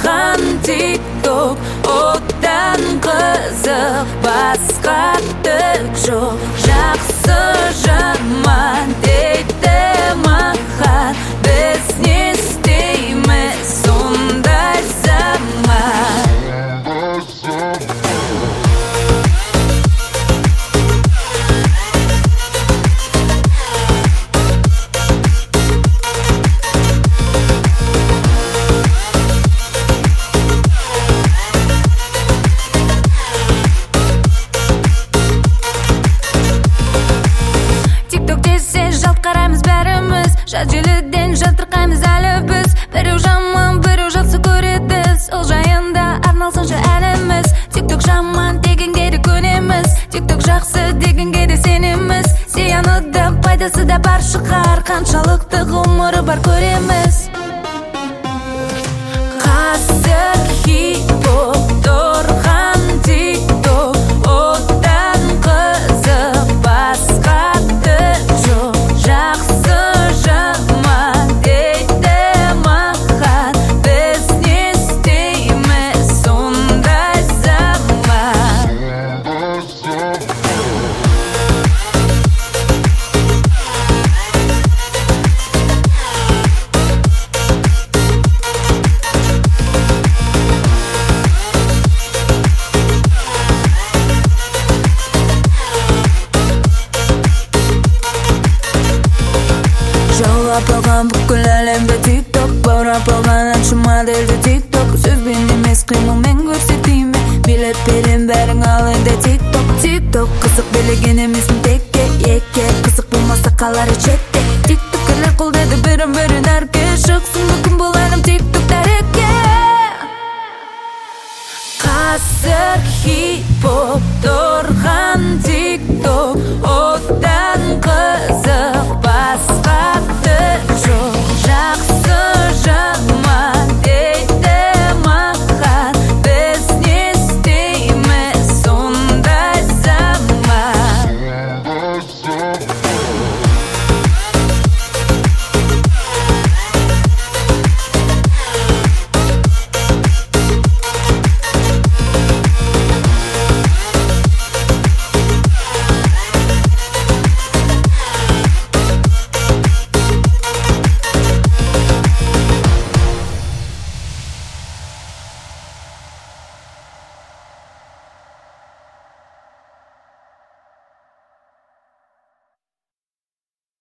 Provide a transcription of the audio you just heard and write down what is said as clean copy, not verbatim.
тұрған TikTok, одан қызық басқа түк жоқ. Жақсы жаман дейді маған, біз не істейміз сондай заман. Қараймыз бәріміз, жат желіден жатырқаймыз әлі біз. Біреу жаман, біреу жақсы көреді, сол жайында арналсыншы әліміз. TikTok жаман дегенге де көнеміз, TikTok жақсы дегенге де сенеміз. Зияны да пайдасы да бар шығар, қаншалықты ғұмыры бар көреміз. Қазір хит-хоп тұрған TikTok, одан қызық басқа түк жоқ. Жақсы жаман дейді маған, біз не істейміз сондай заман. Жаулап алған бүкіл әлемді TikTok, баурап алған әнші модельді TikTok. Сөзбен емес қимылмен көрсетейін, билеп берем бәрің ал енді TikTok. TikTok қызық билеген емесін текке, екке қызық болмаса қалары четте. TikTokерлер қолдайды бірін-бірін әрке, шықсын мүмкін бұл әнім TikTok тәрекке. Қазір хит-хоп